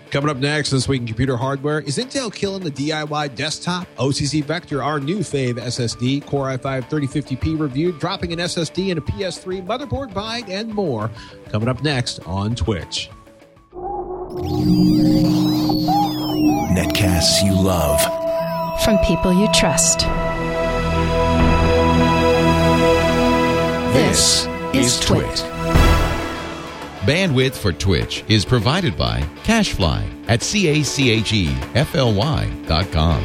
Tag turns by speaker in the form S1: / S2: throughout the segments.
S1: Coming up next this week in computer hardware, is Intel killing the DIY desktop? OCZ Vector, our new fave SSD, Core i5 3050P reviewed, dropping an SSD and a PS3 motherboard buy, and more. Coming up next on Twitch.
S2: Netcasts you love.
S3: From people you trust.
S2: This is Twit.
S4: Bandwidth for Twitch is provided by CacheFly at CACHEFLY.com.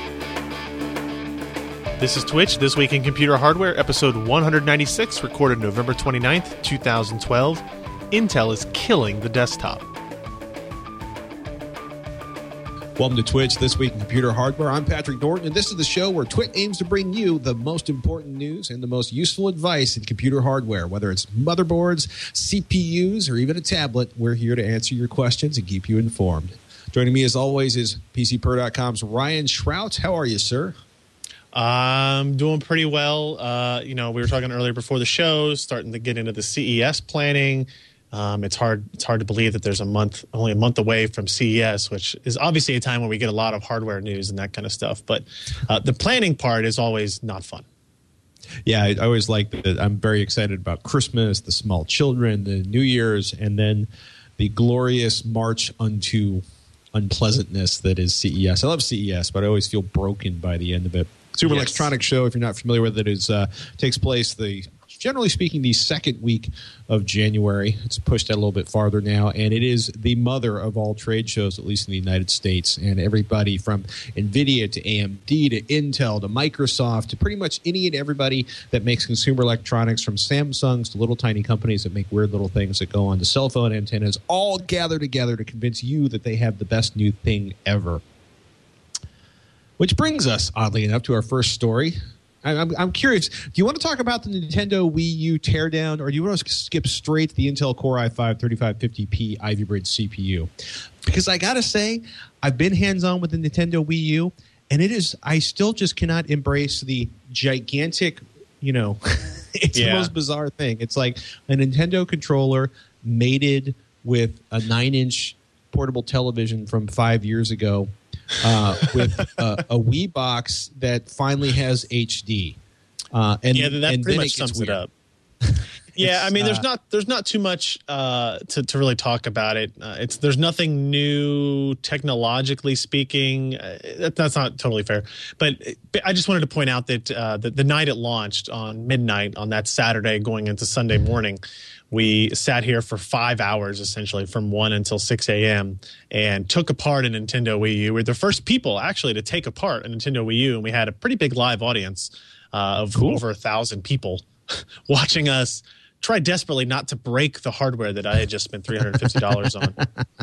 S5: This is Twitch, This Week in Computer Hardware, episode 196, recorded November 29th, 2012. Intel is killing the desktop.
S1: Welcome to Twitch, This Week in Computer Hardware. I'm Patrick Norton, and this is the show where Twit aims to bring you the most important news and the most useful advice in computer hardware. Whether it's motherboards, CPUs, or even a tablet, we're here to answer your questions and keep you informed. Joining me, as always, is PCPer.com's Ryan Shrout. How are you, sir?
S5: I'm doing pretty well. We were talking earlier before the show, starting to get into the CES planning. It's hard to believe that there's only a month away from CES, which is obviously a time where we get a lot of hardware news and that kind of stuff. But the planning part is always not fun.
S1: Yeah, I always like that. I'm very excited about Christmas, the small children, the New Year's, and then the glorious march unto unpleasantness that is CES. I love CES, but I always feel broken by the end of it. Consumer Electronics Show, if you're not familiar with it, takes place generally speaking, the second week of January. It's pushed out a little bit farther now, and it is the mother of all trade shows, at least in the United States. And everybody from NVIDIA to AMD to Intel to Microsoft to pretty much any and everybody that makes consumer electronics, from Samsungs to little tiny companies that make weird little things that go on to cell phone antennas, all gather together to convince you that they have the best new thing ever. Which brings us, oddly enough, to our first story. I'm curious, do you want to talk about the Nintendo Wii U teardown, or do you want to skip straight to the Intel Core i5 3550P Ivy Bridge CPU? Because I got to say, I've been hands-on with the Nintendo Wii U, and I still just cannot embrace the gigantic, it's the most bizarre thing. It's like a Nintendo controller mated with a 9-inch portable television from 5 years ago. With a Wii box that finally has HD,
S5: that pretty much sums it up. Yeah, I mean, there's not too much to really talk about it. There's nothing new technologically speaking. That's not totally fair, but I just wanted to point out that the night it launched on midnight on that Saturday, going into Sunday morning, we sat here for 5 hours, essentially, from 1 until 6 a.m., and took apart a Nintendo Wii U. We're the first people, actually, to take apart a Nintendo Wii U, and we had a pretty big live audience of over 1,000 people watching us try desperately not to break the hardware that I had just spent $350 on.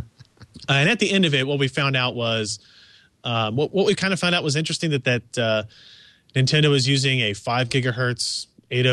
S5: And at the end of it, what we found out was what we kind of found out was interesting, that Nintendo was using a 5 gigahertz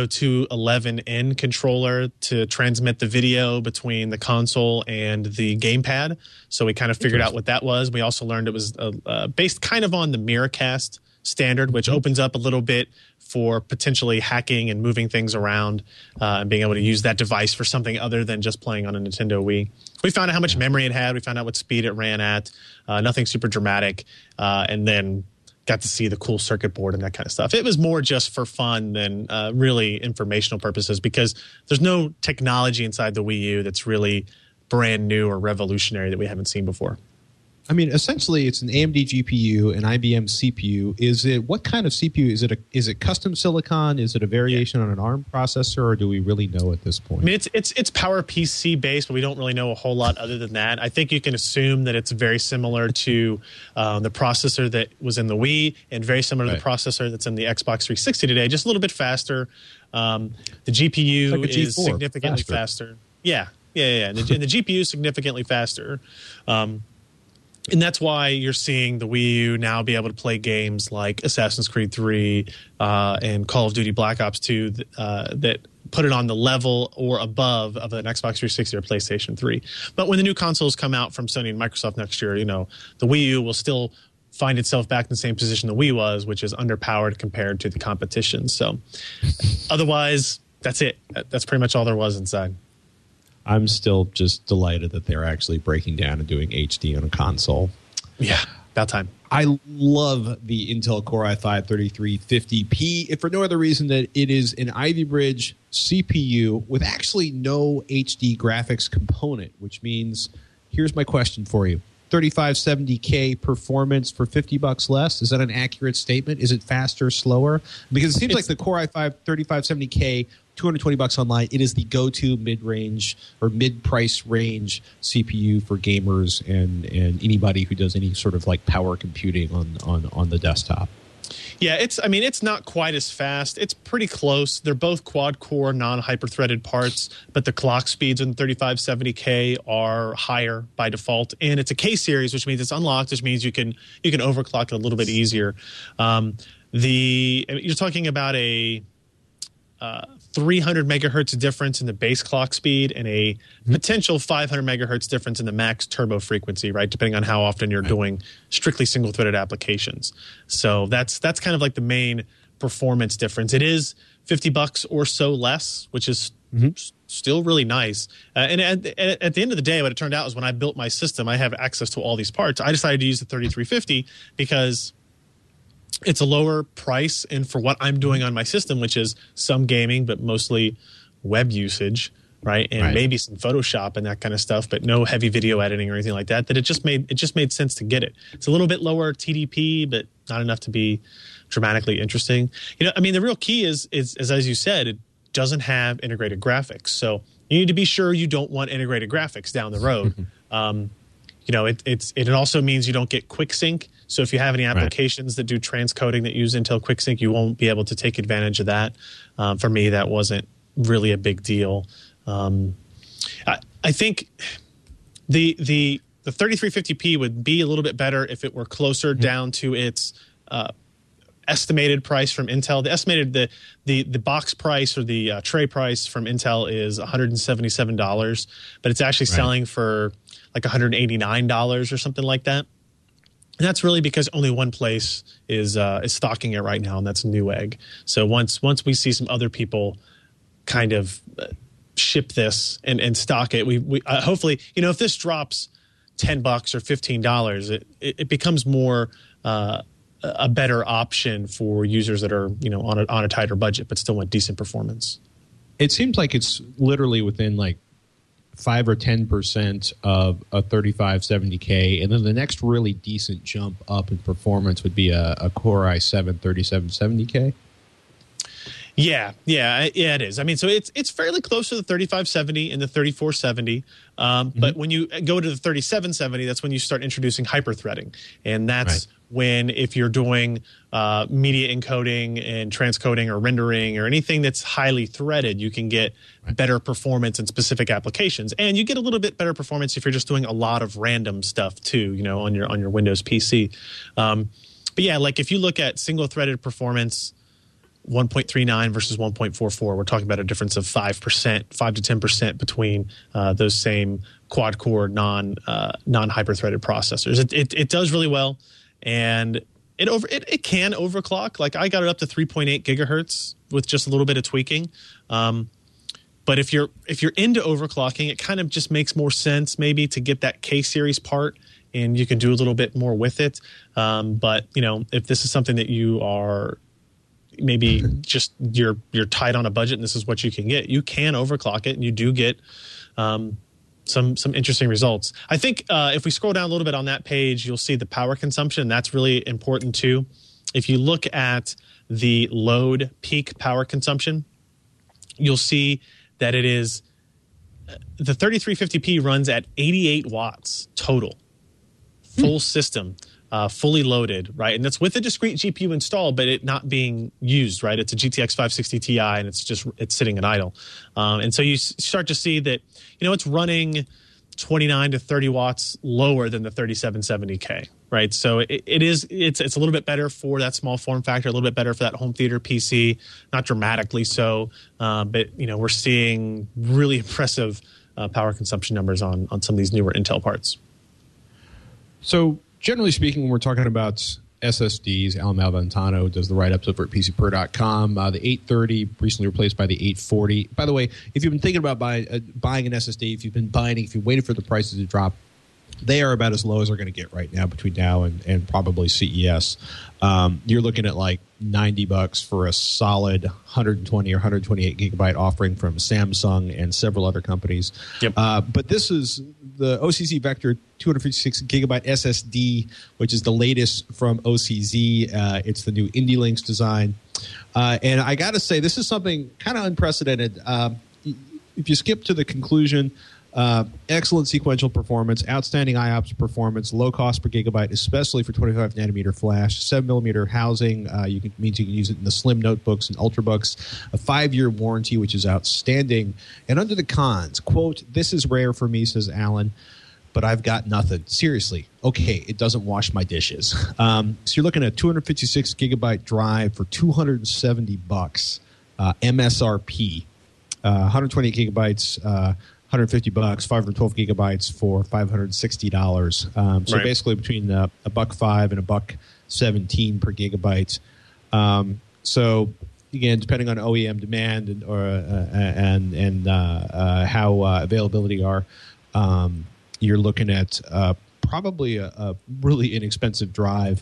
S5: 802.11n controller to transmit the video between the console and the gamepad. So we kind of figured out what that was. We also learned it was based kind of on the Miracast standard, which opens up a little bit for potentially hacking and moving things around and being able to use that device for something other than just playing on a Nintendo Wii. We found out how much memory it had. We found out what speed it ran at. Nothing super dramatic. And then got to see the cool circuit board and that kind of stuff. It was more just for fun than really informational purposes, because there's no technology inside the Wii U that's really brand new or revolutionary that we haven't seen before.
S1: I mean, essentially, it's an AMD GPU, an IBM CPU. What kind of CPU? Is it custom silicon? Is it a variation on an ARM processor, or do we really know at this point?
S5: I mean, it's PowerPC based, but we don't really know a whole lot other than that. I think you can assume that it's very similar to the processor that was in the Wii, and very similar to the processor that's in the Xbox 360 today, just a little bit faster. The GPU like is significantly faster. Yeah. And the GPU is significantly faster. And that's why you're seeing the Wii U now be able to play games like Assassin's Creed 3 and Call of Duty Black Ops 2 that put it on the level or above of an Xbox 360 or PlayStation 3. But when the new consoles come out from Sony and Microsoft next year, the Wii U will still find itself back in the same position the Wii was, which is underpowered compared to the competition. So otherwise, that's it. That's pretty much all there was inside.
S1: I'm still just delighted that they're actually breaking down and doing HD on a console.
S5: Yeah, about time.
S1: I love the Intel Core i5 3350P, if for no other reason that it is an Ivy Bridge CPU with actually no HD graphics component, which means, here's my question for you. 3570K performance for $50 less? Is that an accurate statement? Is it faster, slower? Because it seems like the Core i5 3570K, $220 online, it is the go-to mid-range or mid-price range CPU for gamers and anybody who does any sort of like power computing on the desktop.
S5: Yeah, it's not quite as fast. It's pretty close. They're both quad-core, non-hyper-threaded parts, but the clock speeds in the 3570K are higher by default. And it's a K-series, which means it's unlocked, which means you can overclock it a little bit easier. You're talking about a 300 megahertz difference in the base clock speed and a potential 500 megahertz difference in the max turbo frequency, right? Depending on how often you're doing strictly single-threaded applications. So that's kind of like the main performance difference. It is $50 or so less, which is still really nice. And at the end of the day, what it turned out is when I built my system, I have access to all these parts. I decided to use the 3350 because it's a lower price, and for what I'm doing on my system, which is some gaming, but mostly web usage, right? And maybe some Photoshop and that kind of stuff, but no heavy video editing or anything like that, it just made sense to get it. It's a little bit lower TDP, but not enough to be dramatically interesting. The real key is as you said, it doesn't have integrated graphics. So you need to be sure you don't want integrated graphics down the road. It also means you don't get QuickSync. So if you have any applications that do transcoding that use Intel QuickSync, you won't be able to take advantage of that. For me, that wasn't really a big deal. I think the 3350P would be a little bit better if it were closer down to its estimated price from Intel. The box price or the tray price from Intel is $177, but it's actually selling for like $189 or something like that. And that's really because only one place is stocking it right now, and that's Newegg. So once we see some other people kind of ship this and stock it, we hopefully, if this drops $10 or $15, it becomes more a better option for users that are on a tighter budget but still want decent performance.
S1: It seems like it's literally within like 5 or 10% of a 3570K, and then the next really decent jump up in performance would be a Core i7 3770K.
S5: Yeah, it is. So it's fairly close to the 3570 and the 3470. But when you go to the 3770, that's when you start introducing hyperthreading, and that's when, if you're doing media encoding and transcoding or rendering or anything that's highly threaded, you can get better performance in specific applications, and you get a little bit better performance if you're just doing a lot of random stuff too, on your Windows PC. But yeah, like if you look at single-threaded performance, 1.39 versus 1.44, we're talking about a difference of 5 to 10% between those same quad-core non-hyper-threaded processors. It does really well, and it can overclock. Like I got it up to 3.8 gigahertz with just a little bit of tweaking. But if you're into overclocking, it kind of just makes more sense maybe to get that K-series part, and you can do a little bit more with it. But if this is something that you are maybe just you're tight on a budget and this is what you can get, you can overclock it, and you do get some interesting results. I think if we scroll down a little bit on that page, you'll see the power consumption. That's really important too. If you look at the load peak power consumption, you'll see that it is the 3350P runs at 88 watts total, full system. Fully loaded, right? And that's with a discrete GPU installed, but it not being used, right? It's a GTX 560 Ti, and it's sitting at idle. And so you start to see that, it's running 29 to 30 watts lower than the 3770K, right? So it's a little bit better for that small form factor, a little bit better for that home theater PC, not dramatically so, but we're seeing really impressive power consumption numbers on some of these newer Intel parts.
S1: So generally speaking, when we're talking about SSDs. Alan Malventano does the write-ups over at PCPer.com. The 830 recently replaced by the 840. By the way, if you've been thinking about buying an SSD, if you're waiting for the prices to drop, they are about as low as they're going to get right now between now and probably CES. You're looking at like $90 for a solid 120 or 128 gigabyte offering from Samsung and several other companies.
S5: Yep.
S1: But this is the OCZ Vector 256 gigabyte SSD, which is the latest from OCZ. It's the new IndieLinks design. And I got to say, this is something kind of unprecedented. If you skip to the conclusion, excellent sequential performance, outstanding IOPS performance, low cost per gigabyte, especially for 25 nanometer flash, 7mm housing. Means you can use it in the slim notebooks and ultrabooks. A 5-year warranty, which is outstanding. And under the cons, quote, "This is rare for me," says Alan, "but I've got nothing." Seriously. Okay, it doesn't wash my dishes. So you're looking at a 256 gigabyte drive for $270, MSRP. 128 gigabytes, $150, 512 gigabytes for $560. So
S5: right.
S1: Basically between $1.05 and $1.17 per gigabyte. So again, depending on OEM demand and how availability are, you're looking at probably a really inexpensive drive.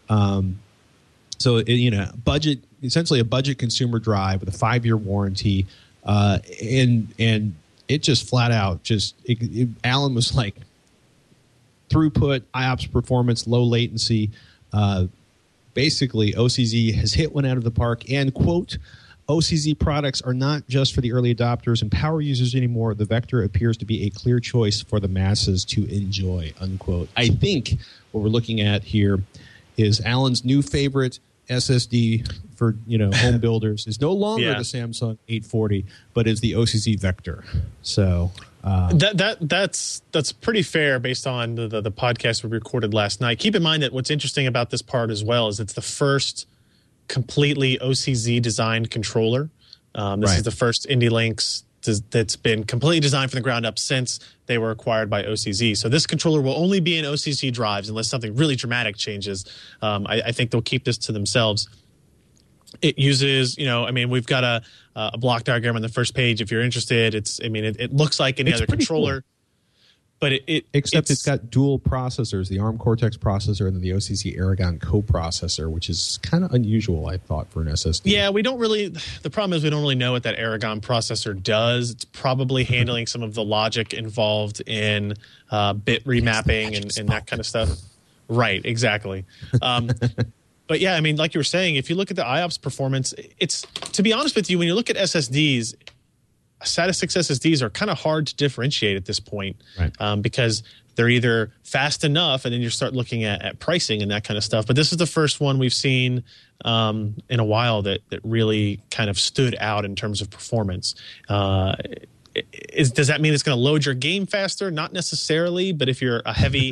S1: Budget, essentially a budget consumer drive with a 5-year warranty, and it just flat out Alan was like, throughput, IOPS performance, low latency. Basically, OCZ has hit one out of the park. And, quote, "OCZ products are not just for the early adopters and power users anymore. The Vector appears to be a clear choice for the masses to enjoy," unquote. I think what we're looking at here is Alan's new favorite SSD for home builders is no longer the Samsung 840, but is the OCZ Vector. So
S5: that's pretty fair based on the podcast we recorded last night. Keep in mind that what's interesting about this part as well is it's the first completely OCZ designed controller. This is the first IndieLinks that's been completely designed from the ground up since they were acquired by OCZ. So this controller will only be in OCZ drives unless something really dramatic changes. I think they'll keep this to themselves. It uses, we've got a block diagram on the first page. If you're interested, it looks like any other controller. Cool. But it's
S1: got dual processors, the ARM Cortex processor and then the OCZ Aragon coprocessor, which is kind of unusual, I thought, for an SSD.
S5: Yeah, the problem is we don't really know what that Aragon processor does. It's probably handling some of the logic involved in bit remapping and that kind of stuff. Right, exactly. But yeah, like you were saying, if you look at the IOPS performance, it's, to be honest with you, when you look at SSDs, SATA 6 SSDs are kind of hard to differentiate at this point, right. Because they're either fast enough, and then you start looking at pricing and that kind of stuff. But this is the first one we've seen in a while that really kind of stood out in terms of performance. Does that mean it's going to load your game faster? Not necessarily, but if you're a heavy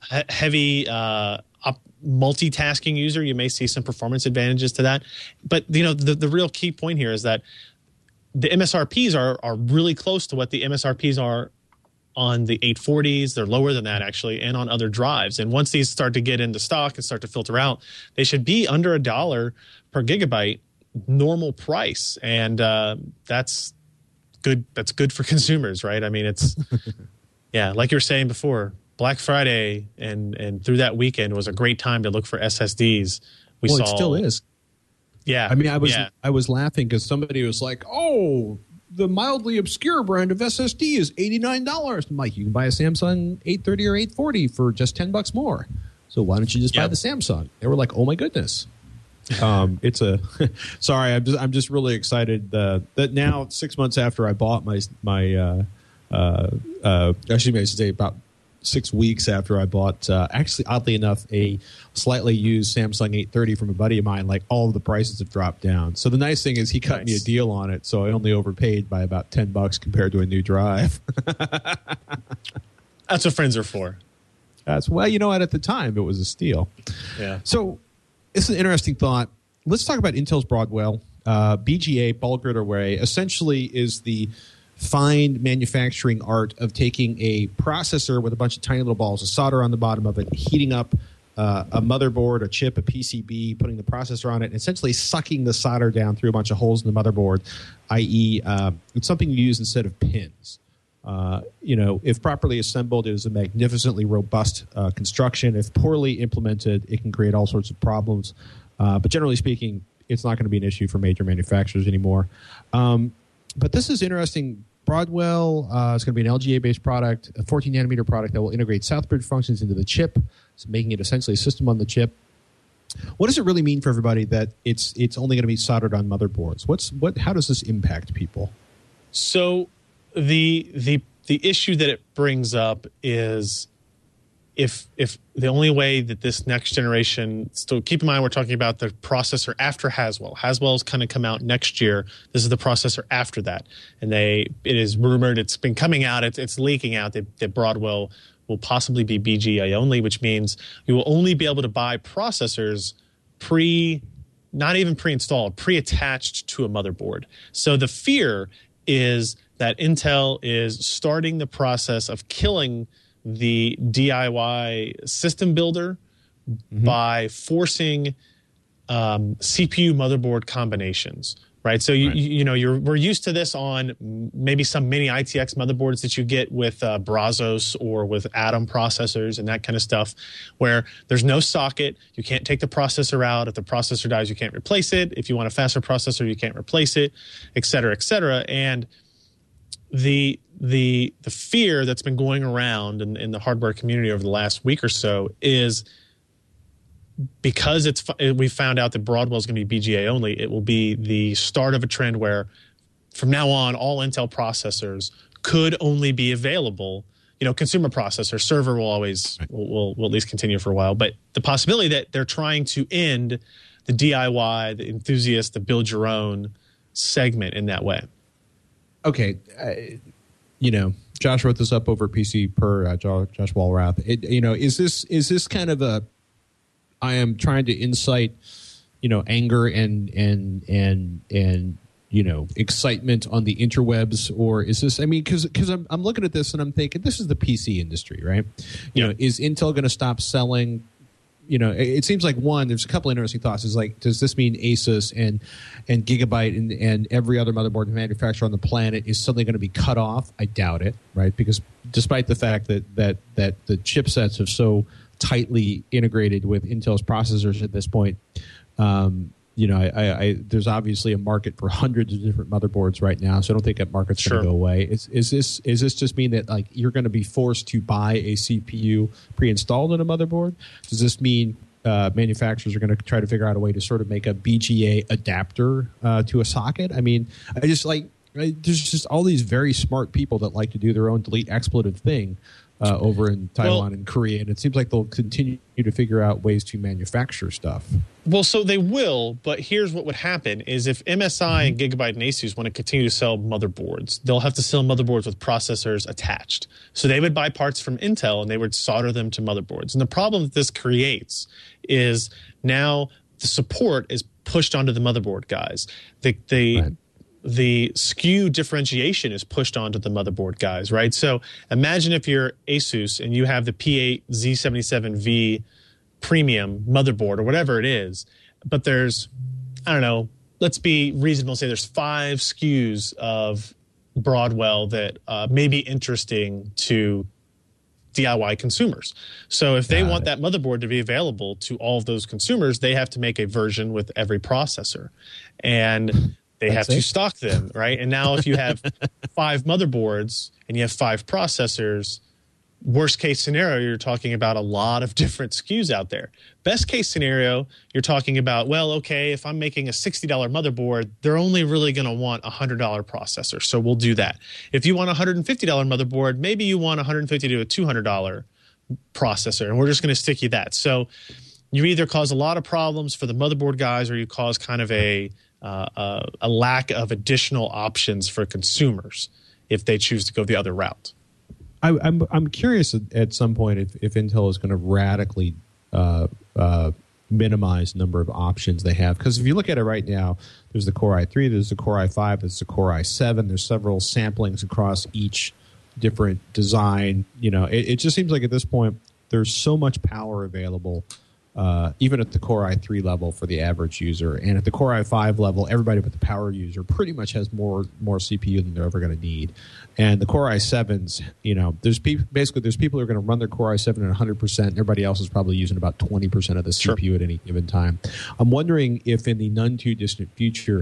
S5: multitasking user, you may see some performance advantages to that. But the real key point here is that the MSRPs are really close to what the MSRPs are on the 840s. They're lower than that, actually, and on other drives. And once these start to get into stock and start to filter out, they should be under $1 per gigabyte normal price. And that's good. That's good for consumers, right? It's yeah, like you were saying before, Black Friday and through that weekend was a great time to look for SSDs.
S1: It still is.
S5: Yeah.
S1: I was laughing because somebody was like, "Oh, the mildly obscure brand of SSD is $89." I'm like, you can buy a Samsung 830 or 840 for just $10 more. So why don't you just buy the Samsung? They were like, "Oh my goodness." It's a sorry. I'm just really excited that now 6 months after I bought my actually I should say about 6 weeks after I bought, actually, oddly enough, a slightly used Samsung 830 from a buddy of mine, like all of the prices have dropped down. So the nice thing is he cut me a deal on it, so I only overpaid by about $10 compared to a new drive.
S5: That's what friends are for.
S1: At the time, it was a steal.
S5: Yeah.
S1: So it's an interesting thought. Let's talk about Intel's Broadwell. BGA, Ball Grid Array, essentially is the fine manufacturing art of taking a processor with a bunch of tiny little balls of solder on the bottom of it, heating up a motherboard, a chip, a PCB, putting the processor on it, and essentially sucking the solder down through a bunch of holes in the motherboard, i.e., it's something you use instead of pins. If properly assembled, it is a magnificently robust construction. If poorly implemented, it can create all sorts of problems. But generally speaking, it's not going to be an issue for major manufacturers anymore. But this is interesting. Broadwell is going to be an LGA-based product, a 14-nanometer product that will integrate Southbridge functions into the chip, so making it essentially a system on the chip. What does it really mean for everybody that it's only going to be soldered on motherboards? How does this impact people?
S5: So the issue that it brings up is if the only way that this next generation, so keep in mind we're talking about the processor after Haswell. Haswell's kind of come out next year. This is the processor after that, and it is rumored, it's been coming out, it's leaking out that Broadwell will possibly be BGA only, which means you will only be able to buy processors not even pre-installed, pre-attached to a motherboard. So the fear is that Intel is starting the process of killing the DIY system builder by forcing CPU motherboard combinations, right? So we're used to this on maybe some mini ITX motherboards that you get with Brazos or with Atom processors and that kind of stuff, where there's no socket, you can't take the processor out. If the processor dies, you can't replace it. If you want a faster processor, you can't replace it, et cetera, et cetera. And the fear that's been going around in the hardware community over the last week or so is because we found out that Broadwell is going to be BGA only, it will be the start of a trend where from now on all Intel processors could only be available. Consumer processor, server will always will at least continue for a while, but the possibility that they're trying to end the DIY, the enthusiast, the build your own segment in that way.
S1: Okay, Josh wrote this up over PC per Josh Walrath. Is this kind of a? I am trying to incite, anger and excitement on the interwebs, or is this? I mean, because I'm looking at this and I'm thinking this is the PC industry, right? Is Intel going to stop selling? It seems like there's a couple interesting thoughts. Is like, does this mean Asus and Gigabyte and every other motherboard manufacturer on the planet is suddenly going to be cut off? I doubt it, right? Because despite the fact that the chipsets are so tightly integrated with Intel's processors at this point, there's obviously a market for hundreds of different motherboards right now, so I don't think that market's going to go away. Is this just mean that like you're going to be forced to buy a CPU pre-installed in a motherboard? Does this mean manufacturers are going to try to figure out a way to sort of make a BGA adapter to a socket? I mean, there's just all these very smart people that like to do their own delete expletive thing over in Taiwan and Korea, and it seems like they'll continue to figure out ways to manufacture stuff.
S5: Well, so they will, but here's what would happen is if MSI and Gigabyte and Asus want to continue to sell motherboards, they'll have to sell motherboards with processors attached. So they would buy parts from Intel and they would solder them to motherboards. And the problem that this creates is now the support is pushed onto the motherboard guys. The SKU differentiation is pushed onto the motherboard guys, right? So imagine if you're Asus and you have the P8 Z77V premium motherboard or whatever it is, but there's, I don't know, let's be reasonable and say there's 5 SKUs of Broadwell that may be interesting to DIY consumers. So if they want that motherboard to be available to all of those consumers, they have to make a version with every processor. And they have to stock them, right? And now if you have 5 motherboards and you have 5 processors, worst case scenario, you're talking about a lot of different SKUs out there. Best case scenario, you're talking about, well, okay, if I'm making a $60 motherboard, they're only really going to want a $100 processor, so we'll do that. If you want a $150 motherboard, maybe you want a $150 to a $200 processor, and we're just going to stick you that. So you either cause a lot of problems for the motherboard guys or you cause kind of a lack of additional options for consumers if they choose to go the other route.
S1: I'm curious at some point if Intel is going to radically minimize the number of options they have. Because if you look at it right now, there's the Core i3, there's the Core i5, there's the Core i7. There's several samplings across each different design. It just seems like at this point there's so much power available even at the Core i3 level for the average user, and at the Core i5 level, everybody but the power user pretty much has more CPU than they're ever going to need. And the Core i7s, there's people who are going to run their Core i7 at 100%, and everybody else is probably using about 20% of the CPU at any given time. I'm wondering if in the none too distant future,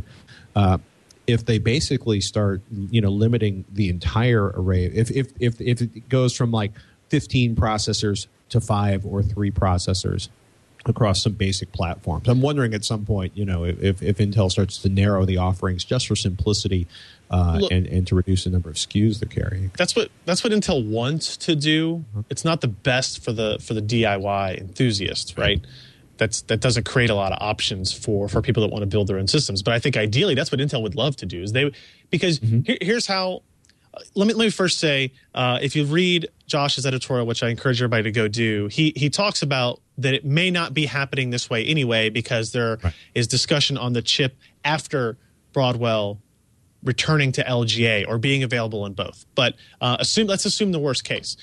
S1: if they basically start, limiting the entire array, if it goes from like 15 processors to 5 or 3 processors across some basic platforms. I'm wondering at some point, if Intel starts to narrow the offerings just for simplicity and to reduce the number of SKUs they're carrying.
S5: That's what Intel wants to do. It's not the best for the DIY enthusiast, right? That doesn't create a lot of options for people that want to build their own systems. But I think ideally that's what Intel would love to do. Here's how. Let me first say, if you read Josh's editorial, which I encourage everybody to go do, he talks about that it may not be happening this way anyway because there is discussion on the chip after Broadwell returning to LGA or being available in both. But let's assume the worst case.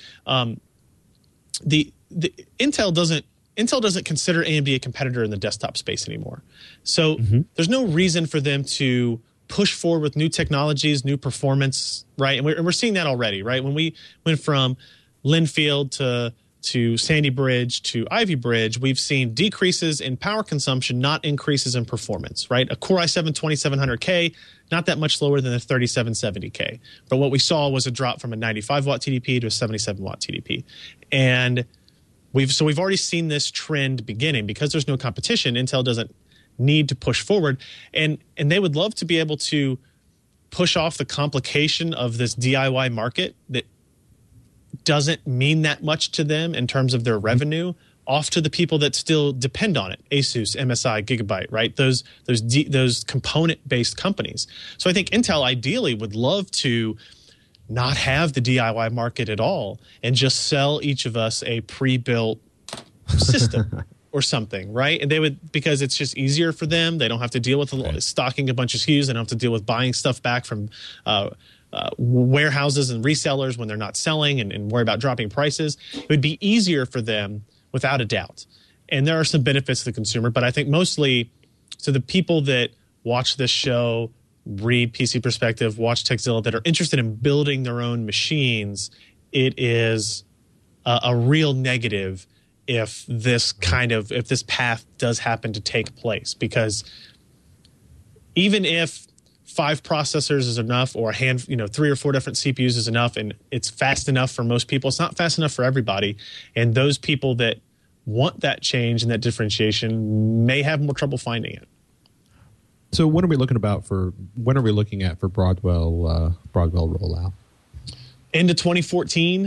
S5: The Intel doesn't consider AMD a competitor in the desktop space anymore. So there's no reason for them to push forward with new technologies, new performance, right? And we're seeing that already, right? When we went from Linfield to Sandy Bridge to Ivy Bridge, we've seen decreases in power consumption, not increases in performance, right? A Core i7 2700K, not that much lower than a 3770K. But what we saw was a drop from a 95-watt TDP to a 77-watt TDP. And we've already seen this trend beginning. Because there's no competition, Intel doesn't need to push forward. And they would love to be able to push off the complication of this DIY market that doesn't mean that much to them in terms of their revenue off to the people that still depend on it. Asus, MSI, Gigabyte, right? Those component-based companies. So I think Intel ideally would love to not have the DIY market at all and just sell each of us a pre-built system or something, right? And they would, because it's just easier for them. They don't have to deal with stocking a bunch of SKUs. They don't have to deal with buying stuff back from warehouses and resellers when they're not selling and worry about dropping prices. It would be easier for them without a doubt. And there are some benefits to the consumer, but I think mostly to the people that watch this show, read PC Perspective, watch Tekzilla, that are interested in building their own machines, it is a real negative if this path does happen to take place. Because even if 5 processors is enough, or 3 or 4 different CPUs is enough, and it's fast enough for most people, it's not fast enough for everybody. And those people that want that change and that differentiation may have more trouble finding it.
S1: So when are we looking at for Broadwell rollout?
S5: End of 2014,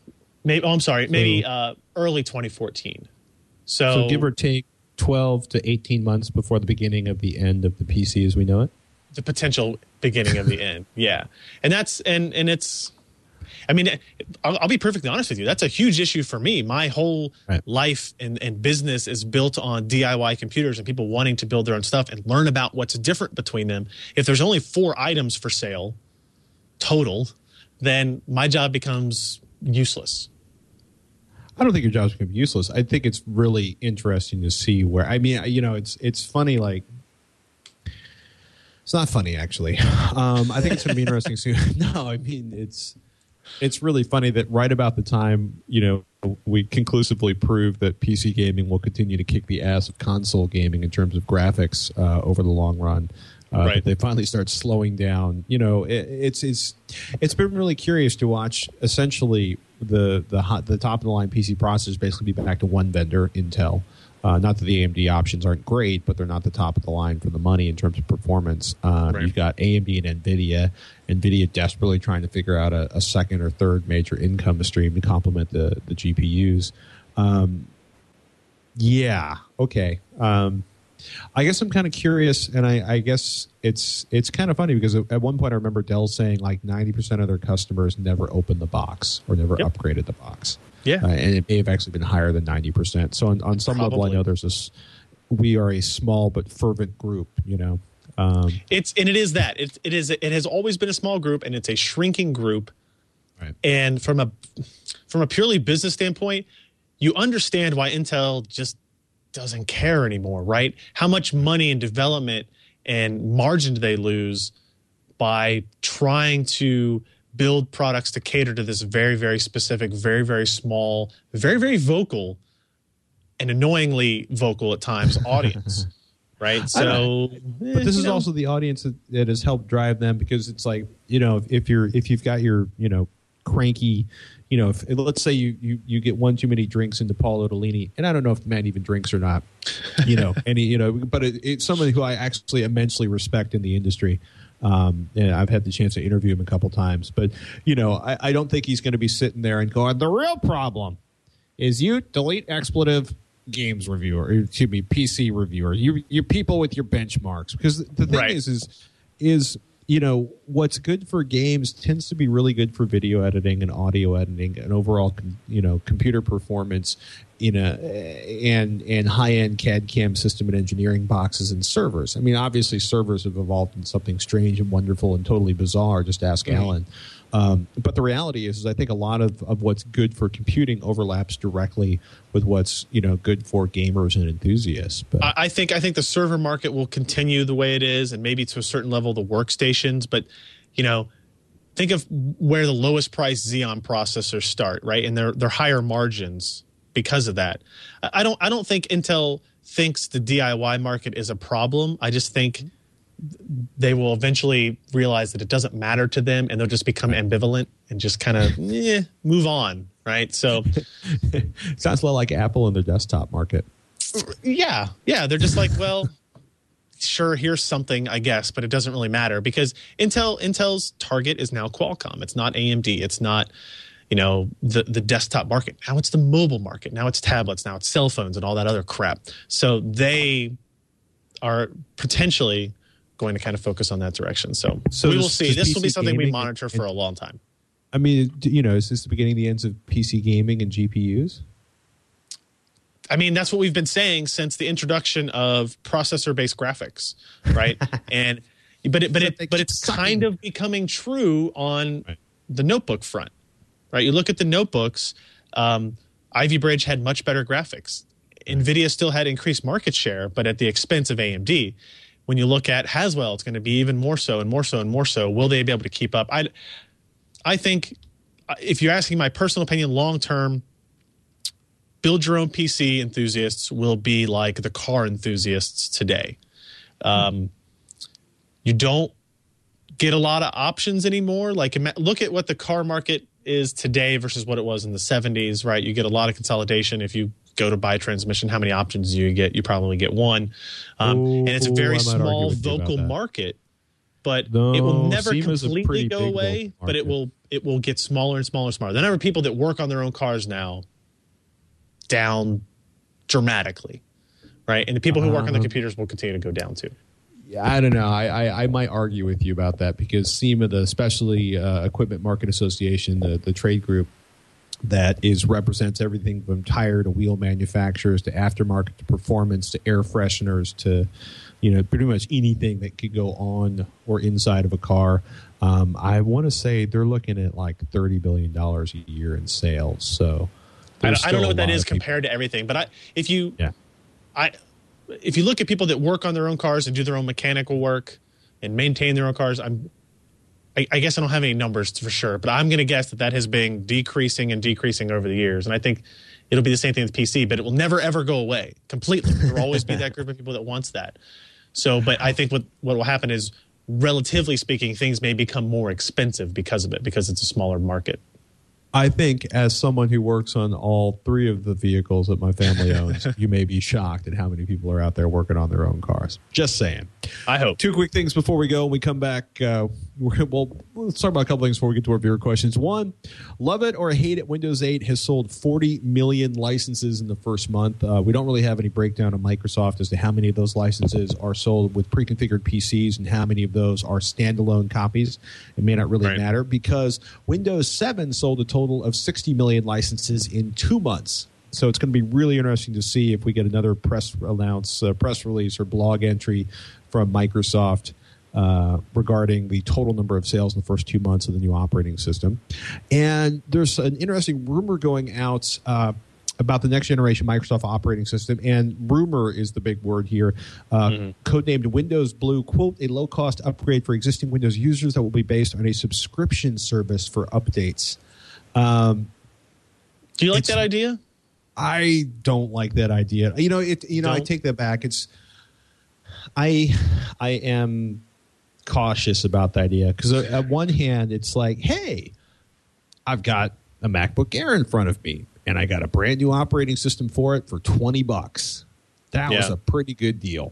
S5: maybe early 2014. So
S1: give or take 12 to 18 months before the beginning of the end of the PC as we know it.
S5: The potential beginning of the end, yeah. And it's. I mean, I'll be perfectly honest with you. That's a huge issue for me. My whole life and business is built on DIY computers and people wanting to build their own stuff and learn about what's different between them. If there's only 4 items for sale total, then my job becomes useless.
S1: I don't think your job's going to be useless. I think it's really interesting to see where. I mean, it's funny. Like, it's not funny actually. I think it's going to be interesting soon. No, I mean it's really funny that right about the time, we conclusively proved that PC gaming will continue to kick the ass of console gaming in terms of graphics over the long run. That they finally start slowing down. It's been really curious to watch essentially the top of the line PC processors basically be back to one vendor, Intel. Not that the AMD options aren't great, but they're not the top of the line for the money in terms of performance. You've got AMD and NVIDIA. NVIDIA desperately trying to figure out a second or third major income stream to complement the GPUs. Okay. I guess I'm kind of curious, and I guess it's kind of funny because at one point I remember Dell saying like 90% of their customers never opened the box or never upgraded the box.
S5: Yeah,
S1: and it may have actually been higher than 90%. So on some level, I know we are a small but fervent group. It has always been a small group, and it's a shrinking group. Right. And from a purely business standpoint, you understand why Intel just
S5: doesn't care anymore, right? How much money and development and margin do they lose by trying to build products to cater to this very, very specific, very, very small, very, very vocal, and annoyingly vocal at times audience, right? So,
S1: but this is also the audience that has helped drive them, because it's like, if you've got your cranky, if let's say you get one too many drinks into Paul Otellini, and I don't know if the man even drinks or not, but it's somebody who I actually immensely respect in the industry. And I've had the chance to interview him a couple times, but I don't think he's going to be sitting there and going, the real problem is you delete expletive games reviewer, or excuse me, PC reviewer, you people with your benchmarks, because the thing is what's good for games tends to be really good for video editing and audio editing and overall computer performance and high-end CAD CAM system and engineering boxes and servers. I mean, obviously servers have evolved into something strange and wonderful and totally bizarre. Just ask Alan. But the reality is I think a lot of what's good for computing overlaps directly with what's good for gamers and enthusiasts. But
S5: I think the server market will continue the way it is, and maybe to a certain level the workstations. But think of where the lowest price Xeon processors start, right? And they're higher margins because of that. I don't think Intel thinks the DIY market is a problem. I just think they will eventually realize that it doesn't matter to them, and they'll just become ambivalent and just kind of move on, right? So
S1: sounds a lot like Apple and their desktop market.
S5: Yeah, they're just like, well, sure, here's something, I guess, but it doesn't really matter, because Intel's target is now Qualcomm. It's not AMD. It's not the desktop market. Now it's the mobile market. Now it's tablets. Now it's cell phones and all that other crap. So they are potentially going to kind of focus on that direction. So we will see. This will be something we monitor for a long time.
S1: I mean, is this the beginning of the ends of PC gaming and GPUs?
S5: I mean, that's what we've been saying since the introduction of processor-based graphics, right? But it's kind of becoming true on the notebook front, right? You look at the notebooks. Ivy Bridge had much better graphics. NVIDIA still had increased market share, but at the expense of AMD. When you look at Haswell, it's going to be even more so and more so and more so. Will they be able to keep up? I think, if you're asking my personal opinion, long term, build your own PC enthusiasts will be like the car enthusiasts today. You don't get a lot of options anymore. Like, look at what the car market is today versus what it was in the 70s, right? You get a lot of consolidation. If you go to buy transmission, how many options do you get? You probably get one. And it's a very small vocal market, but it will never completely go away, but it will get smaller and smaller and smaller. The number of people that work on their own cars now down dramatically, right? And the people who work on the computers will continue to go down too.
S1: Yeah, I don't know. I might argue with you about that, because SEMA, the Specialty Equipment Market Association, the trade group that represents everything from tire to wheel manufacturers to aftermarket to performance to air fresheners to pretty much anything that could go on or inside of a car. I want to say they're looking at like $30 billion a year in sales. So
S5: I don't know what that is compared to everything, but if you look at people that work on their own cars and do their own mechanical work and maintain their own cars, I guess I don't have any numbers for sure, but I'm going to guess that has been decreasing and decreasing over the years. And I think it'll be the same thing with PC, but it will never, ever go away completely. There will always be that group of people that wants that. So, but I think what will happen is, relatively speaking, things may become more expensive because of it, because it's a smaller market.
S1: I think, as someone who works on all three of the vehicles that my family owns, you may be shocked at how many people are out there working on their own cars. Just saying.
S5: I hope.
S1: Two quick things before we go. When we come back, let's talk about a couple things before we get to our viewer questions. One, love it or hate it, Windows 8 has sold 40 million licenses in the first month. We don't really have any breakdown on Microsoft as to how many of those licenses are sold with pre-configured PCs and how many of those are standalone copies. It may not really matter, because Windows 7 sold a total of 60 million licenses in 2 months. So it's going to be really interesting to see if we get another press release or blog entry from Microsoft regarding the total number of sales in the first 2 months of the new operating system. And there's an interesting rumor going out about the next generation Microsoft operating system, and rumor is the big word here. Codenamed Windows Blue, quote, a low-cost upgrade for existing Windows users that will be based on a subscription service for updates.
S5: Do you like that idea?
S1: I don't like that idea. I take that back. I am cautious about the idea because at one hand, it's like, hey, I've got a MacBook Air in front of me, and I got a brand new operating system for it for $20. That was a pretty good deal.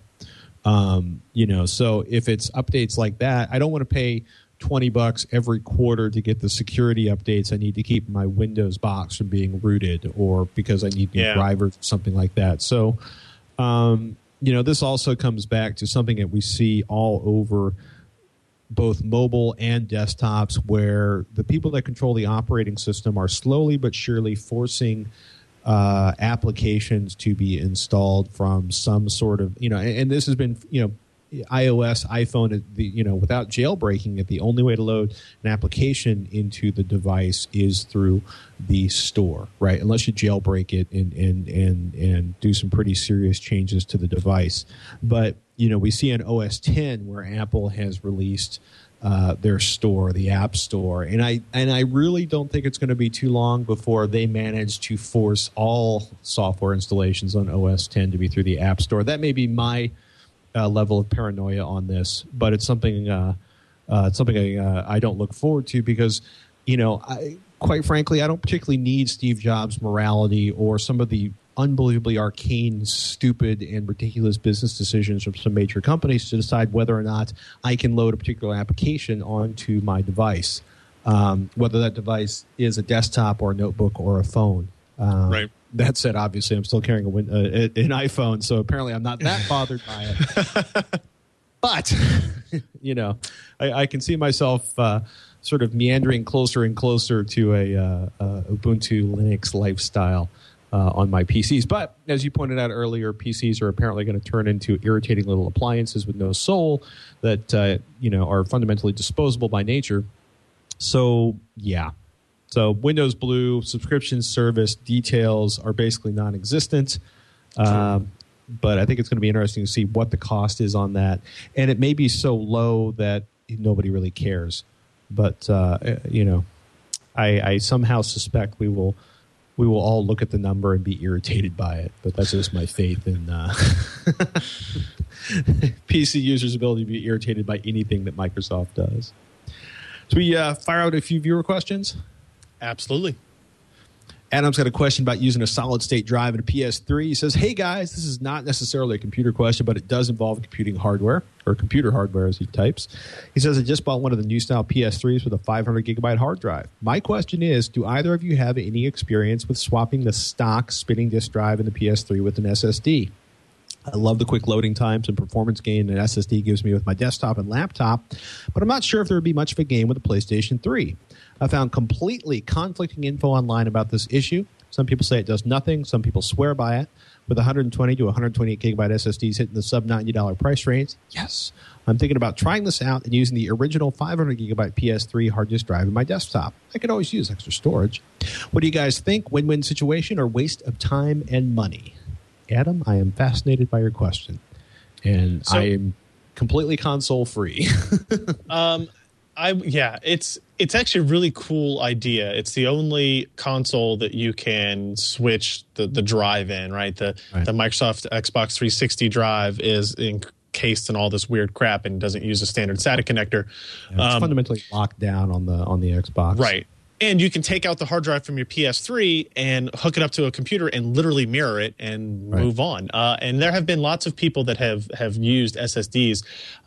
S1: So if it's updates like that, I don't want to pay $20 every quarter to get the security updates I need to keep my Windows box from being rooted, or because I need new drivers or something like that. So, this also comes back to something that we see all over both mobile and desktops, where the people that control the operating system are slowly but surely forcing applications to be installed from some sort of, and this has been, iOS, iPhone, without jailbreaking it, the only way to load an application into the device is through the store, right? Unless you jailbreak it and do some pretty serious changes to the device. But, we see in OS X where Apple has released their store, the App Store, and I really don't think it's going to be too long before they manage to force all software installations on OS X to be through the App Store. That may be my level of paranoia on this, but it's something I don't look forward to because, quite frankly, I don't particularly need Steve Jobs' morality or some of the unbelievably arcane, stupid, and ridiculous business decisions from some major companies to decide whether or not I can load a particular application onto my device, whether that device is a desktop or a notebook or a phone.
S5: Right.
S1: That said, obviously, I'm still carrying an iPhone, so apparently I'm not that bothered by it. But, I can see myself sort of meandering closer and closer to a Ubuntu Linux lifestyle on my PCs. But as you pointed out earlier, PCs are apparently going to turn into irritating little appliances with no soul that, are fundamentally disposable by nature. So, yeah. So Windows Blue subscription service details are basically non-existent. But I think it's going to be interesting to see what the cost is on that. And it may be so low that nobody really cares. But, I somehow suspect we will all look at the number and be irritated by it. But that's just my faith in PC users' ability to be irritated by anything that Microsoft does. So we fire out a few viewer questions.
S5: Absolutely.
S1: Adam's got a question about using a solid-state drive in a PS3. He says, hey, guys, this is not necessarily a computer question, but it does involve computing hardware, or computer hardware as he types. He says, I just bought one of the new-style PS3s with a 500-gigabyte hard drive. My question is, do either of you have any experience with swapping the stock spinning disk drive in the PS3 with an SSD? I love the quick loading times and performance gain an SSD gives me with my desktop and laptop, but I'm not sure if there would be much of a gain with the PlayStation 3. I found completely conflicting info online about this issue. Some people say it does nothing. Some people swear by it. With 120 to 128 gigabyte SSDs hitting the sub-$90 price range, yes, I'm thinking about trying this out and using the original 500 gigabyte PS3 hard disk drive in my desktop. I could always use extra storage. What do you guys think? Win-win situation or waste of time and money? Adam, I am fascinated by your question, and I am completely console free.
S5: It's actually a really cool idea. It's the only console that you can switch the drive in, right? The Microsoft Xbox 360 drive is encased in all this weird crap and doesn't use a standard SATA connector.
S1: Yeah, it's fundamentally locked down on the Xbox,
S5: right? And you can take out the hard drive from your PS3 and hook it up to a computer and literally mirror it and move on. And there have been lots of people that have used SSDs.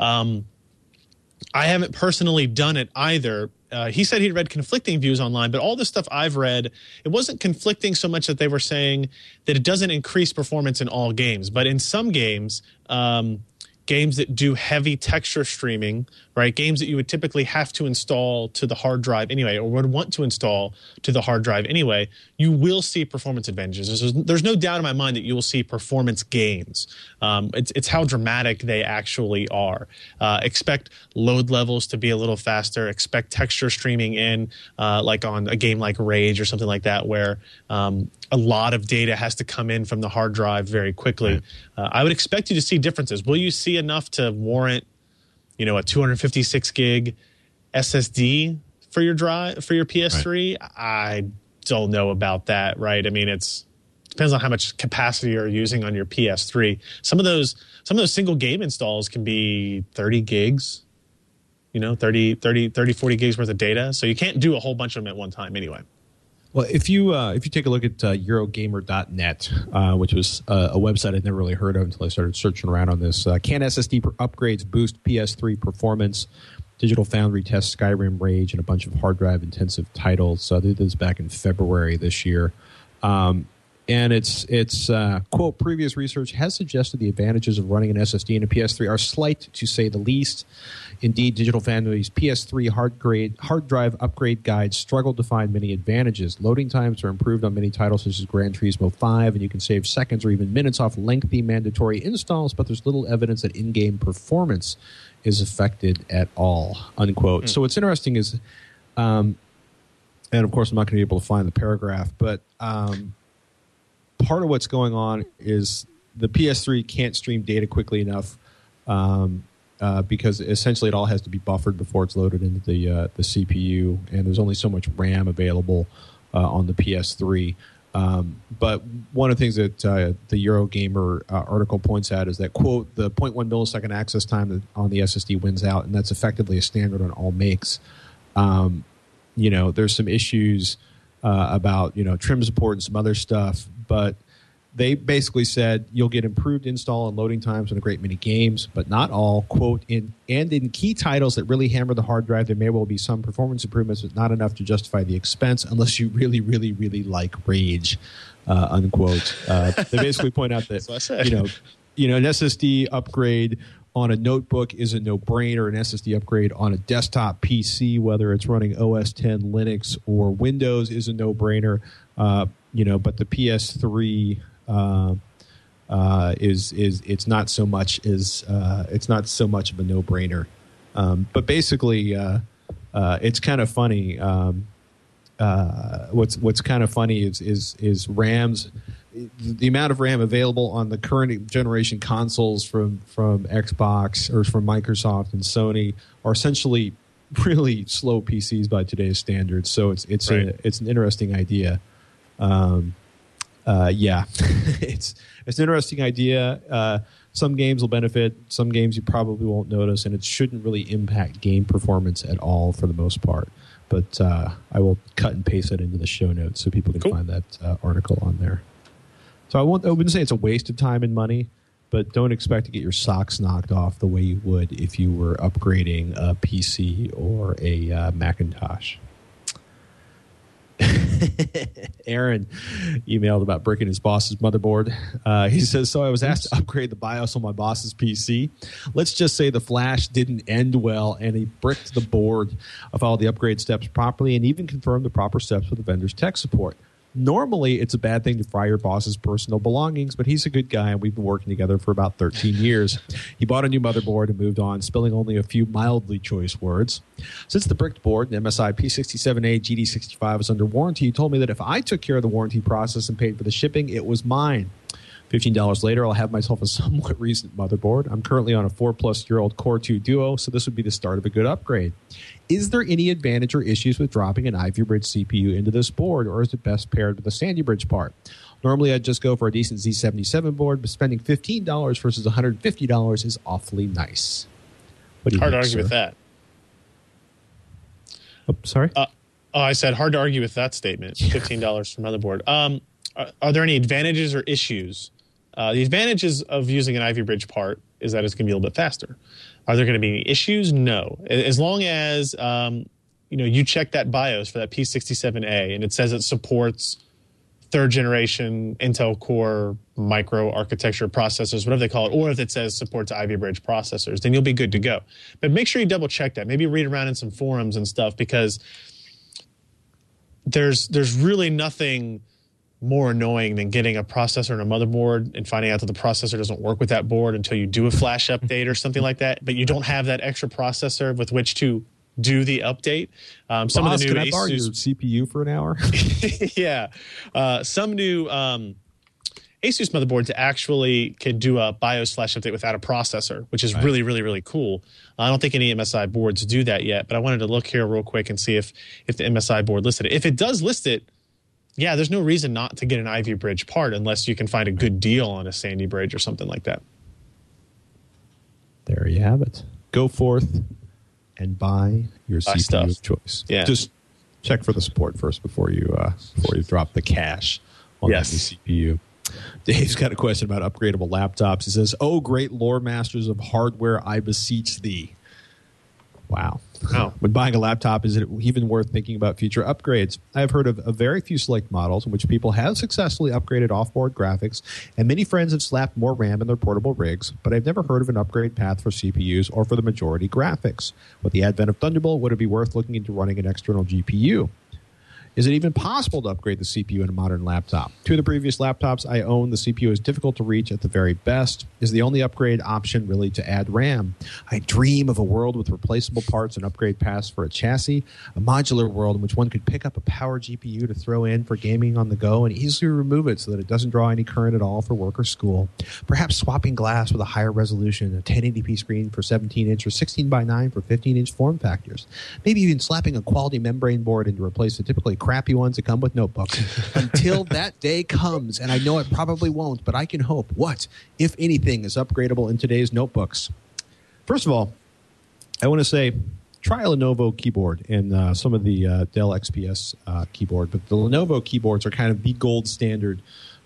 S5: I haven't personally done it either. He said he'd read conflicting views online, but all the stuff I've read, it wasn't conflicting so much that they were saying that it doesn't increase performance in all games. But in some games, games that do heavy texture streaming, right? Games that you would typically have to install to the hard drive anyway, or would want to install to the hard drive anyway, you will see performance advantages. There's no doubt in my mind that you will see performance gains. It's how dramatic they actually are. Expect load levels to be a little faster. Expect texture streaming in, like on a game like Rage or something like that, where a lot of data has to come in from the hard drive very quickly. Right. I would expect you to see differences. Will you see enough to warrant, a 256 gig SSD for your PS3? Right. I don't know about that, right? I mean, depends on how much capacity you're using on your PS3. Some of those single game installs can be 30 gigs, 30, 40 gigs worth of data. So you can't do a whole bunch of them at one time anyway.
S1: Well, if you take a look at Eurogamer.net, which was a website I'd never really heard of until I started searching around on this, can SSD upgrades boost PS3 performance? Digital Foundry tests Skyrim, Rage, and a bunch of hard drive intensive titles. So they did this back in February this year. And it's quote, previous research has suggested the advantages of running an SSD in a PS3 are slight, to say the least. Indeed, Digital Foundry's PS3 hard drive upgrade guide struggled to find many advantages. Loading times are improved on many titles such as Gran Turismo 5, and you can save seconds or even minutes off lengthy mandatory installs, but there's little evidence that in-game performance is affected at all, unquote. So what's interesting is, and of course I'm not going to be able to find the paragraph, but part of what's going on is the PS3 can't stream data quickly enough because essentially it all has to be buffered before it's loaded into the CPU, and there's only so much RAM available on the PS3. But one of the things that the Eurogamer article points out is that, quote, the 0.1 millisecond access time on the SSD wins out, and that's effectively a standard on all makes. There's some issues about trim support and some other stuff, but they basically said you'll get improved install and loading times on a great many games, but not all. Quote, in key titles that really hammer the hard drive, there may well be some performance improvements, but not enough to justify the expense unless you really, really, really like Rage, unquote. They basically point out that an SSD upgrade on a notebook is a no-brainer. An SSD upgrade on a desktop PC, whether it's running OS X, Linux, or Windows, is a no-brainer. But the PS3 is it's not so much of a no-brainer. But basically, it's kind of funny. What's kind of funny is RAM's. The amount of RAM available on the current generation consoles from Xbox or from Microsoft and Sony are essentially really slow PCs by today's standards. So it's an interesting idea. It's an interesting idea. Some games will benefit. Some games you probably won't notice, and it shouldn't really impact game performance at all for the most part. But I will cut and paste that into the show notes so people can find that article on there. So I wouldn't say it's a waste of time and money, but don't expect to get your socks knocked off the way you would if you were upgrading a PC or a Macintosh. Aaron emailed about bricking his boss's motherboard. He says, so I was asked to upgrade the BIOS on my boss's PC. Let's just say the flash didn't end well, and he bricked the board. I followed the upgrade steps properly and even confirmed the proper steps with the vendor's tech support. Normally, it's a bad thing to fry your boss's personal belongings, but he's a good guy, and we've been working together for about 13 years. He bought a new motherboard and moved on, spilling only a few mildly choice words. Since the bricked board, the MSI P67A GD65 is under warranty, he told me that if I took care of the warranty process and paid for the shipping, it was mine. $15 later, I'll have myself a somewhat recent motherboard. I'm currently on a 4-plus-year-old Core 2 Duo, so this would be the start of a good upgrade. Is there any advantage or issues with dropping an Ivy Bridge CPU into this board, or is it best paired with the Sandy Bridge part? Normally, I'd just go for a decent Z77 board, but spending $15 versus $150 is awfully nice. What do you
S5: think,
S1: to
S5: argue
S1: sir?
S5: With that.
S1: Oh, sorry?
S5: I said hard to argue with that statement. $15 for motherboard. Are there any advantages or issues? The advantages of using an Ivy Bridge part is that it's going to be a little bit faster. Are there going to be any issues? No. As long as you check that BIOS for that P67A and it says it supports third generation Intel Core micro architecture processors, whatever they call it, or if it says supports Ivy Bridge processors, then you'll be good to go. But make sure you double check that. Maybe read around in some forums and stuff, because there's really nothing more annoying than getting a processor and a motherboard and finding out that the processor doesn't work with that board until you do a flash update or something like that, but you don't have that extra processor with which to do the update. Some
S1: Boss,
S5: of the new
S1: can I borrow your CPU for an hour?
S5: yeah. Some new Asus motherboards actually can do a BIOS flash update without a processor, which is really, really, really cool. I don't think any MSI boards do that yet, but I wanted to look here real quick and see if the MSI board listed it. If it does list it, yeah, there's no reason not to get an Ivy Bridge part unless you can find a good deal on a Sandy Bridge or something like that.
S1: There you have it. Go forth and buy your CPU of choice.
S5: Yeah.
S1: Just check for the support first before you drop the cash on that new CPU. Dave's got a question about upgradable laptops. He says, "Oh, great lore masters of hardware, I beseech thee." Wow. When buying a laptop, is it even worth thinking about future upgrades? I have heard of a very few select models in which people have successfully upgraded off-board graphics, and many friends have slapped more RAM in their portable rigs, but I've never heard of an upgrade path for CPUs or for the majority graphics. With the advent of Thunderbolt, would it be worth looking into running an external GPU? Is it even possible to upgrade the CPU in a modern laptop? Two of the previous laptops I own, the CPU is difficult to reach at the very best. Is the only upgrade option really to add RAM? I dream of a world with replaceable parts and upgrade paths for a chassis, a modular world in which one could pick up a power GPU to throw in for gaming on the go and easily remove it so that it doesn't draw any current at all for work or school. Perhaps swapping glass with a higher resolution, a 1080p screen for 17-inch or 16:9 for 15-inch form factors. Maybe even slapping a quality membrane board in to replace the typically crappy ones that come with notebooks. Until that day comes, and I know it probably won't, but I can hope. What, if anything, is upgradable in today's notebooks? First of all, I want to say try a Lenovo keyboard and some of the Dell XPS keyboard, but the Lenovo keyboards are kind of the gold standard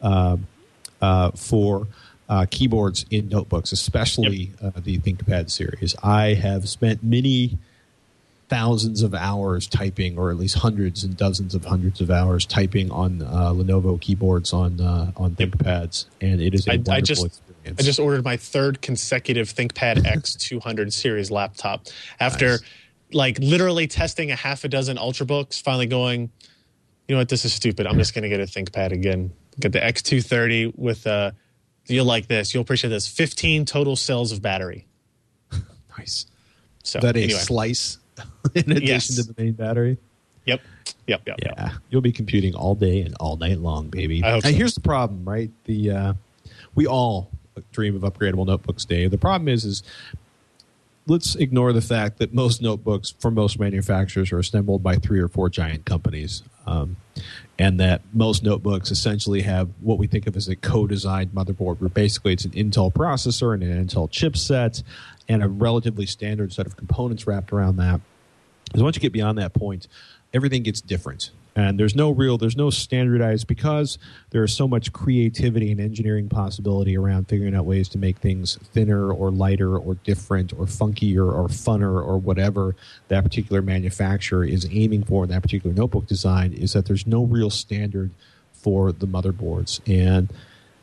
S1: for keyboards in notebooks, especially the ThinkPad series. I have spent many thousands of hours typing, or at least hundreds and dozens of hundreds of hours typing on Lenovo keyboards on ThinkPads, and it is a wonderful experience.
S5: I just ordered my third consecutive ThinkPad X200 series laptop after like literally testing a half a dozen Ultrabooks, finally going, you know what, this is stupid. I'm just going to get a ThinkPad again. Get the X230 with you'll like this. You'll appreciate this. 15 total cells of battery.
S1: Nice.
S5: So
S1: that a slice in addition to the main battery?
S5: Yep.
S1: Yeah. You'll be computing all day and all night long, baby.
S5: I hope so.
S1: And here's the problem, right? We all dream of upgradable notebooks, Dave. The problem is let's ignore the fact that most notebooks for most manufacturers are assembled by 3 or 4 giant companies, and that most notebooks essentially have what we think of as a co-designed motherboard, where basically it's an Intel processor and an Intel chipset and a relatively standard set of components wrapped around that. Because once you get beyond that point, everything gets different. And there's no standardized, because there's so much creativity and engineering possibility around figuring out ways to make things thinner or lighter or different or funkier or funner or whatever that particular manufacturer is aiming for in that particular notebook design, is that there's no real standard for the motherboards. And,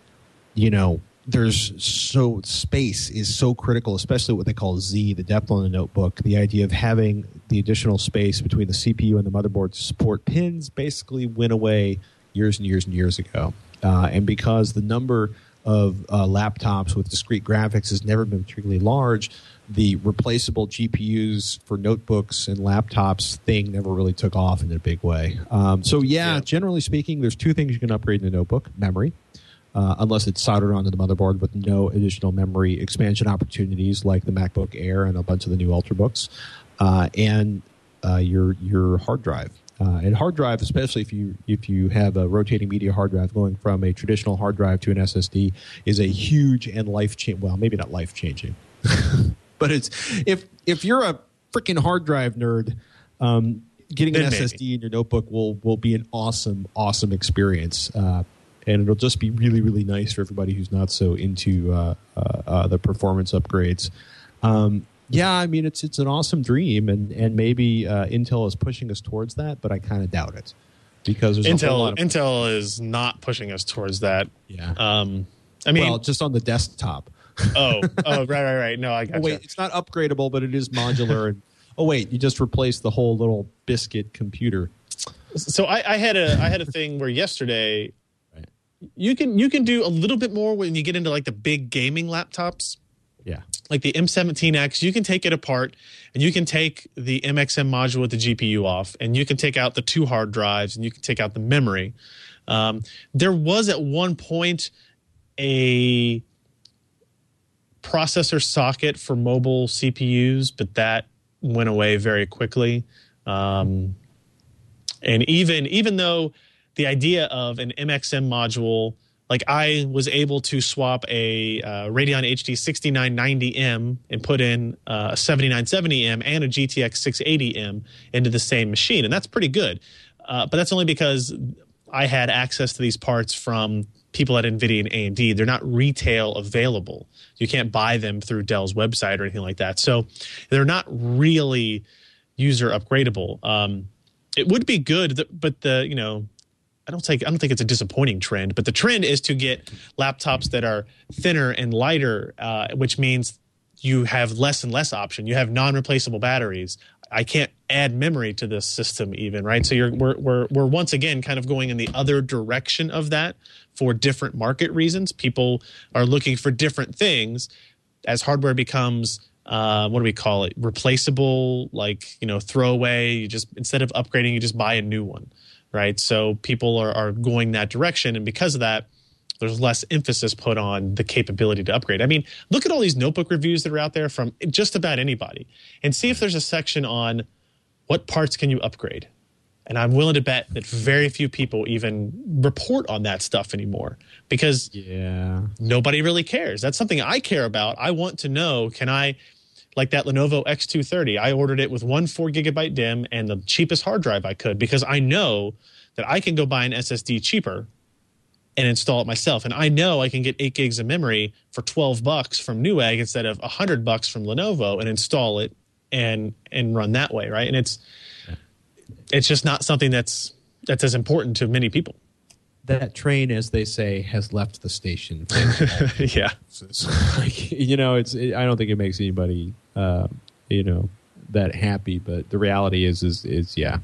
S1: space is so critical, especially what they call Z, the depth on the notebook. The idea of having the additional space between the CPU and the motherboard to support pins basically went away years and years and years ago. And because the number of laptops with discrete graphics has never been particularly large, the replaceable GPUs for notebooks and laptops thing never really took off in a big way. Generally speaking, there's 2 things you can upgrade in a notebook: memory, unless it's soldered onto the motherboard with no additional memory expansion opportunities like the MacBook Air and a bunch of the new Ultrabooks, and your hard drive. And hard drive, especially if you have a rotating media hard drive, going from a traditional hard drive to an SSD is a huge and life-changing, well, maybe not life-changing, but it's if you're a freaking hard drive nerd, getting an SSD in your notebook will be an awesome experience. And it'll just be really, really nice for everybody who's not so into the performance upgrades. It's an awesome dream, and maybe Intel is pushing us towards that, but I kind of doubt it. because there's a whole lot of
S5: Intel is not pushing us towards that.
S1: Yeah.
S5: I mean,
S1: well, just on the desktop.
S5: Right. No, I got.
S1: Oh, wait, it's not upgradable, but it is modular. And wait, you just replaced the whole little biscuit computer.
S5: So I had a thing where yesterday, right, you can do a little bit more when you get into like the big gaming laptops.
S1: Yeah.
S5: Like the M17X, you can take it apart and you can take the MXM module with the GPU off, and you can take out the 2 hard drives, and you can take out the memory. There was at one point a processor socket for mobile CPUs, but that went away very quickly. And even though the idea of an MXM module, like I was able to swap a Radeon HD 6990M and put in a 7970M and a GTX 680M into the same machine, and that's pretty good. But that's only because I had access to these parts from people at NVIDIA and AMD. They're not retail available. You can't buy them through Dell's website or anything like that. So they're not really user upgradable. It would be good, but I don't think it's a disappointing trend, but the trend is to get laptops that are thinner and lighter, which means you have less and less option. You have non-replaceable batteries. I can't add memory to this system even, right? So we're once again kind of going in the other direction of that for different market reasons. People are looking for different things as hardware becomes what do we call it? Replaceable, like, throwaway. You just, instead of upgrading, you just buy a new one. Right. So people are going that direction. And because of that, there's less emphasis put on the capability to upgrade. I mean, look at all these notebook reviews that are out there from just about anybody and see if there's a section on what parts can you upgrade. And I'm willing to bet that very few people even report on that stuff anymore because nobody really cares. That's something I care about. I want to know, like that Lenovo X230, I ordered it with one 4 gigabyte DIMM and the cheapest hard drive I could because I know that I can go buy an SSD cheaper and install it myself. And I know I can get 8 gigs of memory for $12 from Newegg instead of $100 from Lenovo and install it and run that way, right? And it's just not something that's as important to many people.
S1: That train, as they say, has left the station.
S5: Yeah.
S1: I don't think it makes anybody, that happy. But the reality is it's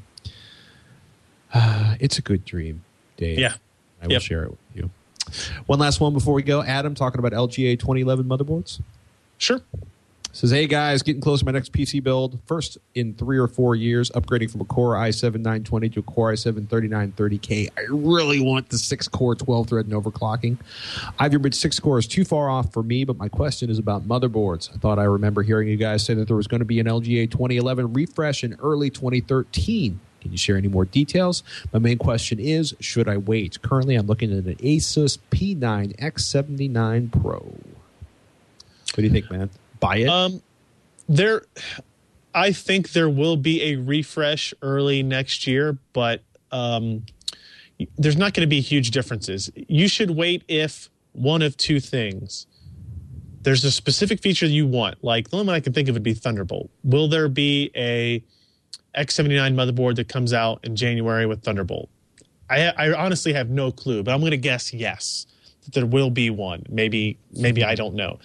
S1: a good dream, Dave.
S5: Yeah.
S1: I will share it with you. One last one before we go. Adam, talking about LGA 2011 motherboards.
S5: Sure.
S1: Says, hey guys, getting close to my next PC build. First in 3 or 4 years, upgrading from a Core i7-920 to a Core i7-3930K. I really want the 6-core 12-thread and overclocking. Ivy Bridge 6-core is too far off for me, but my question is about motherboards. I thought I remember hearing you guys say that there was going to be an LGA 2011 refresh in early 2013. Can you share any more details? My main question is, should I wait? Currently, I'm looking at an Asus P9 X79 Pro. What do you think, man? Buy it?
S5: I think there will be a refresh early next year, but there's not going to be huge differences. You should wait if one of two things. There's a specific feature you want. Like the only one I can think of would be Thunderbolt. Will there be a X79 motherboard that comes out in January with Thunderbolt? I honestly have no clue, but I'm going to guess yes, that there will be one. Maybe I don't know.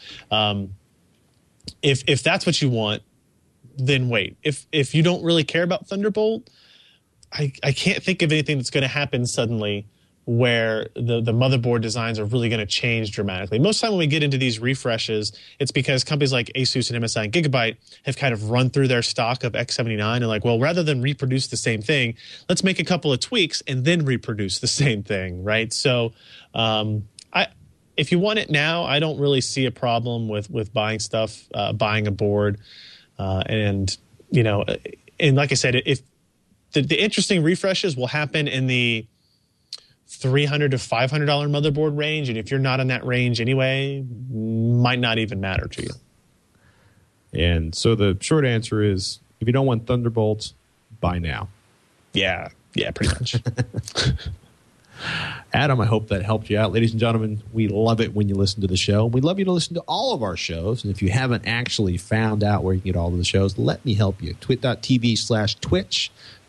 S5: If that's what you want, then wait. If you don't really care about Thunderbolt, I can't think of anything that's going to happen suddenly where the motherboard designs are really going to change dramatically. Most of the time when we get into these refreshes, it's because companies like Asus and MSI and Gigabyte have kind of run through their stock of X79 and like, well, rather than reproduce the same thing, let's make a couple of tweaks and then reproduce the same thing, right? So if you want it now, I don't really see a problem with buying stuff, buying a board. And like I said, if the interesting refreshes will happen in the $300 to $500 motherboard range, and if you're not in that range anyway, might not even matter to you.
S1: And so the short answer is, if you don't want Thunderbolts, buy now.
S5: Yeah, pretty much.
S1: Adam, I hope that helped you out. Ladies and gentlemen, we love it when you listen to the show. We love you to listen to all of our shows. And if you haven't actually found out where you can get all of the shows, let me help you. Twit.tv/Twitch.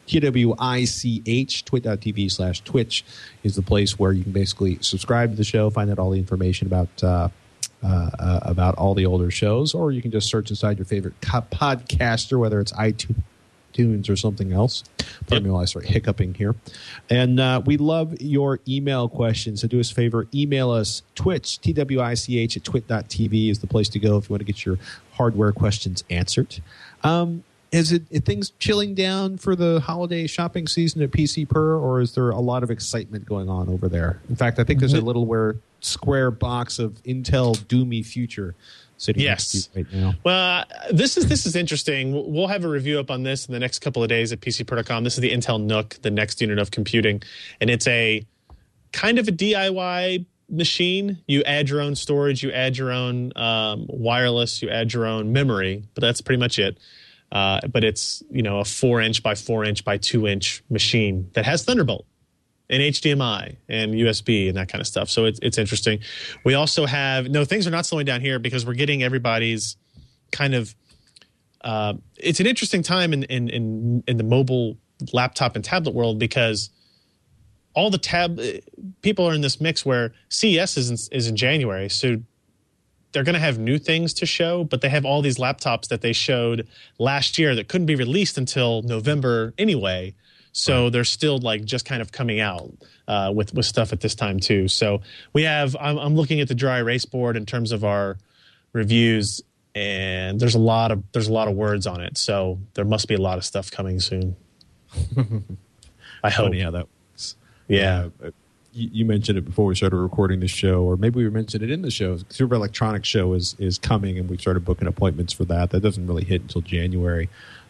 S1: TWICH, twit.tv/Twitch is the place where you can basically subscribe to the show, find out all the information about all the older shows, or you can just search inside your favorite podcaster, whether it's iTunes or something else. Pardon me while I start hiccuping here. And we love your email questions. So do us a favor, email us. Twitch, TWICH at twit.tv is the place to go if you want to get your hardware questions answered. Is it things chilling down for the holiday shopping season at PC Per, or is there a lot of excitement going on over there? In fact, I think there's a little square box of Intel Doomy Future sitting next to you right now.
S5: Well, this is interesting. We'll have a review up on this in the next couple of days at PCPer.com. This is the Intel NUC, the next unit of computing, and it's a kind of a DIY machine. You add your own storage, you add your own wireless, you add your own memory, but that's pretty much it. But it's, a 4-inch by 4-inch by 2-inch machine that has Thunderbolt and HDMI and USB and that kind of stuff. So it's interesting. We also have things are not slowing down here because we're getting everybody's kind of. It's an interesting time in the mobile laptop and tablet world because all the people are in this mix where CES is in January, so they're going to have new things to show, but they have all these laptops that they showed last year that couldn't be released until November anyway. So they're still just kind of coming out with stuff at this time too. So we have, I'm looking at the dry erase board in terms of our reviews, and there's a lot of words on it. So there must be a lot of stuff coming soon. I hope.
S1: Funny how that works.
S5: Yeah.
S1: You mentioned it before we started recording the show, or maybe we mentioned it in the show. Consumer Electronics Show is coming, and we've started booking appointments for that. That doesn't really hit until January.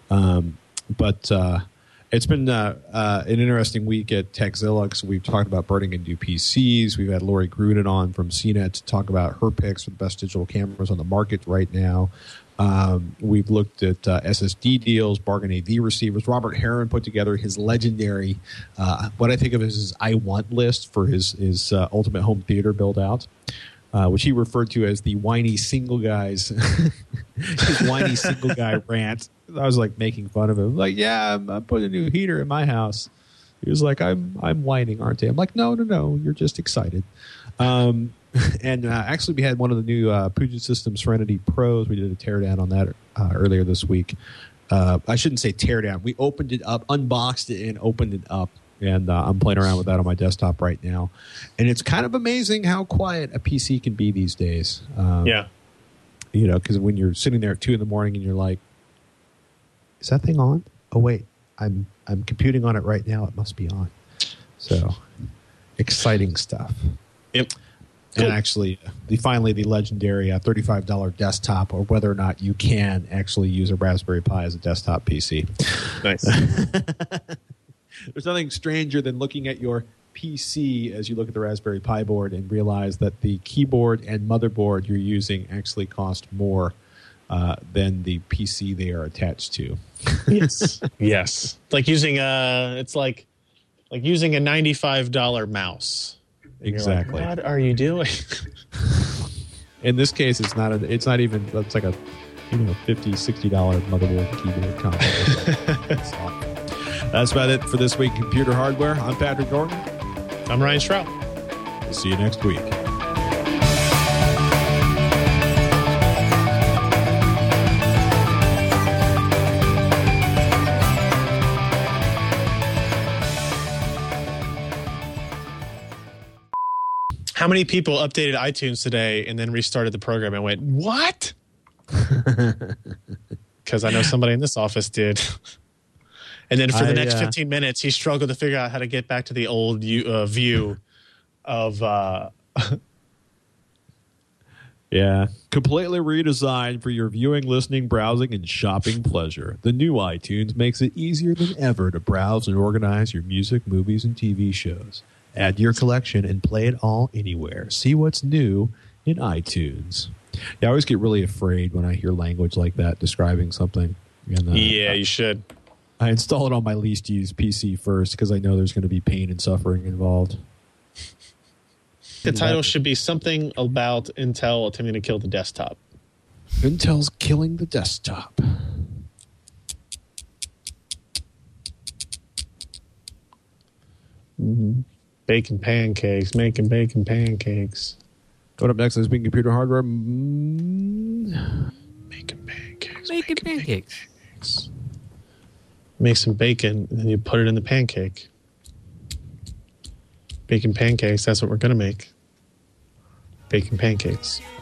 S1: But it's been an interesting week at Techzilla because we've talked about burning into PCs. We've had Lori Gruden on from CNET to talk about her picks for the best digital cameras on the market right now. We've looked at SSD deals, bargain AV receivers. Robert Heron put together his legendary, what I think of as his I want list for his ultimate home theater build out, which he referred to as the whiny single guys, his whiny single guy rant. I was making fun of him. I'm putting a new heater in my house. He was like, I'm whining, aren't I? I'm like, no, you're just excited. And actually, we had one of the new Puget Systems Serenity Pros. We did a teardown on that earlier this week. I shouldn't say teardown. We opened it up, unboxed it, and opened it up. And I'm playing around with that on my desktop right now. And it's kind of amazing how quiet a PC can be these days. Because when you're sitting there at 2 a.m. and you're like, is that thing on? Oh, wait, I'm computing on it right now. It must be on. So, exciting stuff.
S5: Yep.
S1: Cool. And actually, finally, the legendary $35 desktop, or whether or not you can actually use a Raspberry Pi as a desktop PC.
S5: Nice.
S1: There's nothing stranger than looking at your PC as you look at the Raspberry Pi board and realize that the keyboard and motherboard you're using actually cost more than the PC they are attached to.
S5: Yes. Yes. Using it's like using a $95 mouse.
S1: Exactly.
S5: What are you doing?
S1: In this case, it's not even. It's like a $50, $60 motherboard keyboard combo. That's about it for this week in Computer Hardware. I'm Patrick Norton.
S5: I'm Ryan Strout.
S1: We'll see you next week.
S5: How many people updated iTunes today and then restarted the program and went, what? Because I know somebody in this office did. And then for the next 15 minutes, he struggled to figure out how to get back to the old view of...
S1: Yeah. Completely redesigned for your viewing, listening, browsing, and shopping pleasure. The new iTunes makes it easier than ever to browse and organize your music, movies, and TV shows. Add to your collection and play it all anywhere. See what's new in iTunes. Yeah, I always get really afraid when I hear language like that describing something. And,
S5: you should.
S1: I install it on my least used PC first because I know there's going to be pain and suffering involved.
S5: The title should be something about Intel attempting to kill the desktop.
S1: Intel's killing the desktop.
S5: Baking pancakes, making bacon pancakes.
S1: Coming up next is Being Computer Hardware.
S5: Making pancakes.
S6: Making pancakes.
S5: Make some bacon, and then you put it in the pancake. Bacon pancakes, that's what we're going to make. Bacon pancakes.